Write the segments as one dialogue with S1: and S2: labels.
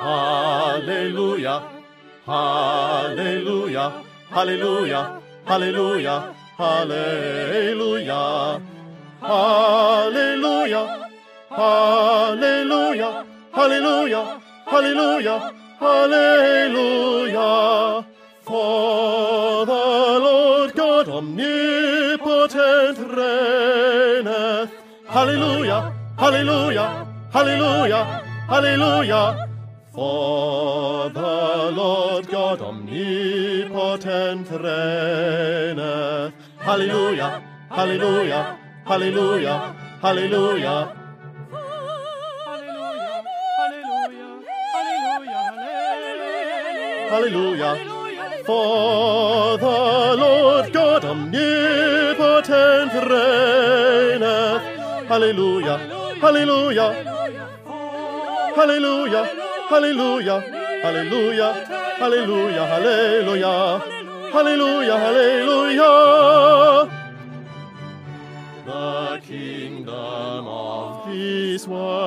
S1: Hallelujah, hallelujah, hallelujah, hallelujah, hallelujah, hallelujah, hallelujah, hallelujah, hallelujah, hallelujah. For the Lord God omnipotent reigneth. Hallelujah, hallelujah, hallelujah, hallelujah. For the Lord God omnipotent reigneth. Hallelujah, hallelujah, hallelujah, hallelujah. Hallelujah. For the Lord God omnipotent reigneth. Hallelujah, hallelujah, hallelujah, hallelujah, hallelujah, hallelujah, hallelujah, hallelujah, hallelujah. The kingdom of this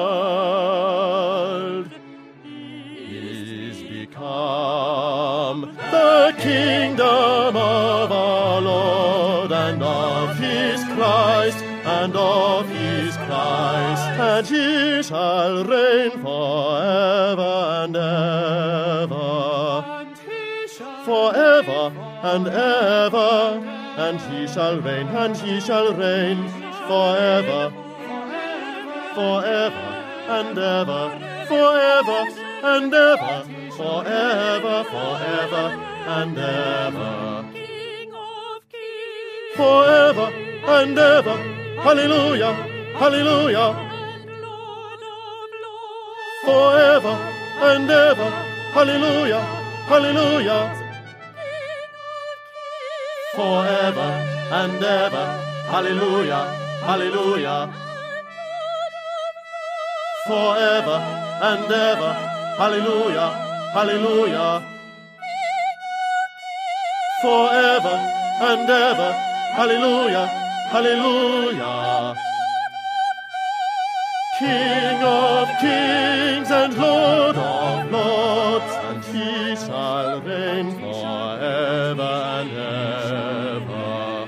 S1: world is become the kingdom of our Lord and of his Christ, and of his Christ, and he shall reign forever and ever, forever and ever, and he shall reign, and he shall reign forever, forever and ever, forever and ever, forever, forever and ever,
S2: King of kings,
S1: forever and ever. Hallelujah, hallelujah,
S2: and Lord of lords,
S1: forever and ever. Hallelujah, hallelujah, forever and ever. Hallelujah, hallelujah, forever and ever. Hallelujah, hallelujah, forever and ever. Hallelujah, hallelujah. King of kings and Lord of lords, and he shall reign forever and ever.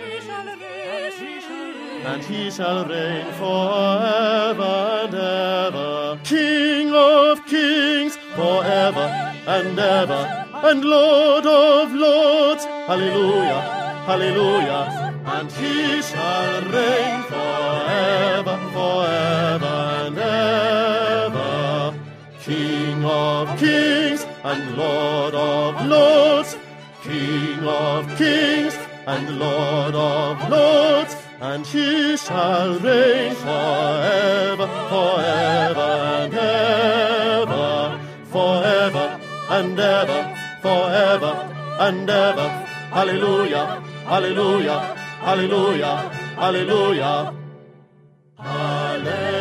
S1: And he shall reign forever and ever. King of kings forever and ever, and Lord of lords. Hallelujah, hallelujah. And he shall reign forever, forever and ever. King of kings and Lord of lords. King of kings and Lord of lords. And he shall reign forever, forever and ever. Forever and ever, forever and ever. Hallelujah, hallelujah, hallelujah, hallelujah, hallelujah.